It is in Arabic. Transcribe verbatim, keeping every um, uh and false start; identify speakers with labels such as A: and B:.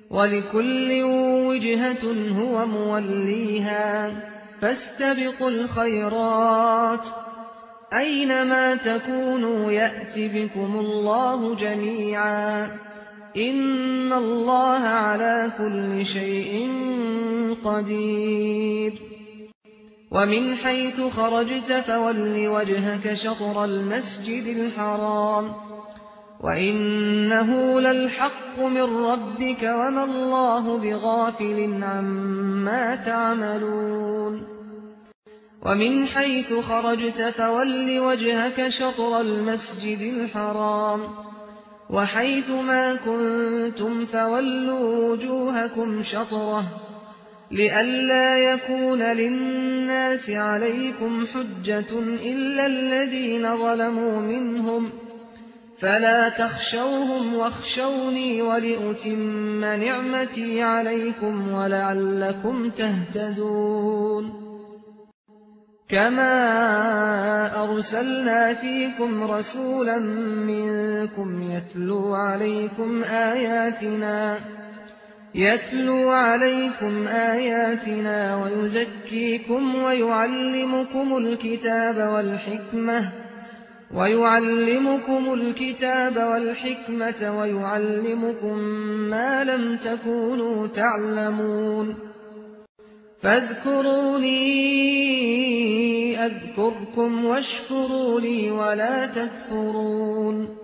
A: وَلِكُلٍّ وِجْهَةٌ هُوَ مُوَلِّيهَا فَاسْتَبِقُوا الْخَيْرَاتِ أَيْنَمَا تَكُونُوا يَأْتِ بِكُمُ اللَّهُ جَمِيعًا ۚ إِنَّ اللَّهَ عَلَىٰ كُلِّ شَيْءٍ قَدِيرٌ وَمِنْ حَيْثُ خَرَجْتَ فَوَلِّ وَجْهَكَ شَطْرَ الْمَسْجِدِ الْحَرَامِ ۖ وَإِنَّهُ لَلْحَقُّ مِن رَّبِّكَ وَمَا اللَّهُ بِغَافِلٍ عَمَّا تَعْمَلُونَ وَمِنْ حَيْثُ خَرَجْتَ فَوَلِّ وَجْهَكَ شَطْرَ الْمَسْجِدِ الْحَرَامِ ۖ وَحَيْثُ مَا كُنتُمْ فَوَلُّوا وُجُوهَكُمْ شَطْرَهُ ۗ لِئَلَّا يَكُونَ لِلنَّاسِ عَلَيْكُمْ حُجَّةٌ إِلَّا الَّذِينَ ظَلَمُوا مِنْهُمْ ۖ فَلَا تَخْشَوْهُمْ وَاخْشَوْنِي وَلِأُتِمَّ نِعْمَتِي عَلَيْكُمْ وَلَعَلَّكُمْ تَهْتَدُونَ كَمَا أَرْسَلْنَا فِيكُمْ رَسُولًا مِّنكُمْ يَتْلُو عَلَيْكُمْ آيَاتِنَا يَتْلُو عَلَيْكُمْ آيَاتِنَا وَيُزَكِّيكُمْ وَيُعَلِّمُكُمُ الْكِتَابَ وَالْحِكْمَةَ وَيُعَلِّمُكُمُ الْكِتَابَ وَالْحِكْمَةَ وَيُعَلِّمُكُم مَّا لَمْ تَكُونُوا تَعْلَمُونَ فَاذْكُرُونِي أَذْكُرْكُمْ وَاشْكُرُوا لِي وَلَا تَكْفُرُونِ